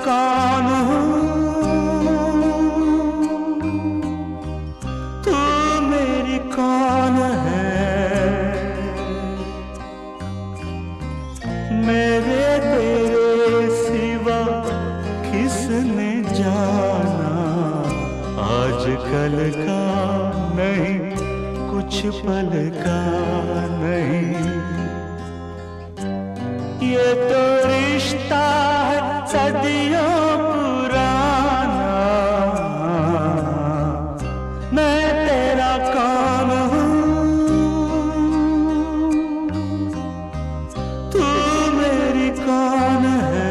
कौन हूँ, तू मेरी कौन है। मेरे तेरे सिवा किसने जाना, आजकल का नहीं कुछ पल का नहीं। ये तो रिश्ता है सदियों पुराना, मैं तेरा कौन हूँ, तू मेरी कौन है।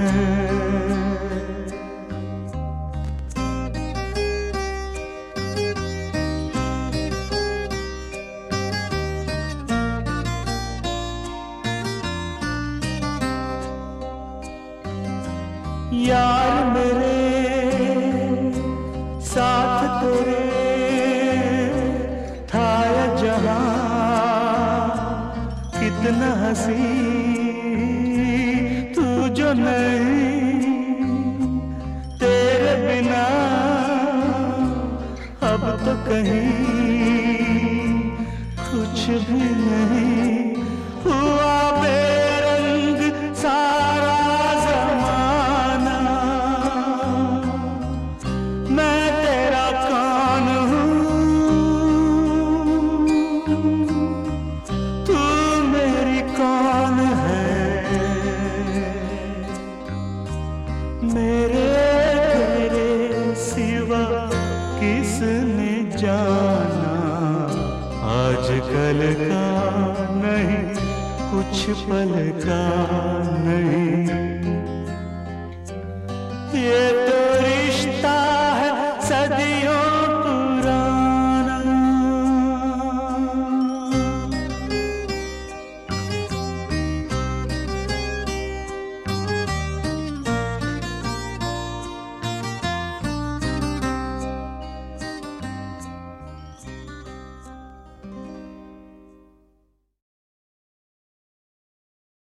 यार मेरे साथ तेरे था ये जहां, कितना हंसी तू जो नहीं, तेरे बिना अब तो कहीं कुछ भी नहीं। हुआ बेरंग सारा ज़माना, मैं तेरा कौन हूँ, तू मेरी कौन है। मेरे तेरे सिवा किसने जाना, आजकल का नहीं कुछ पल का नहीं। ये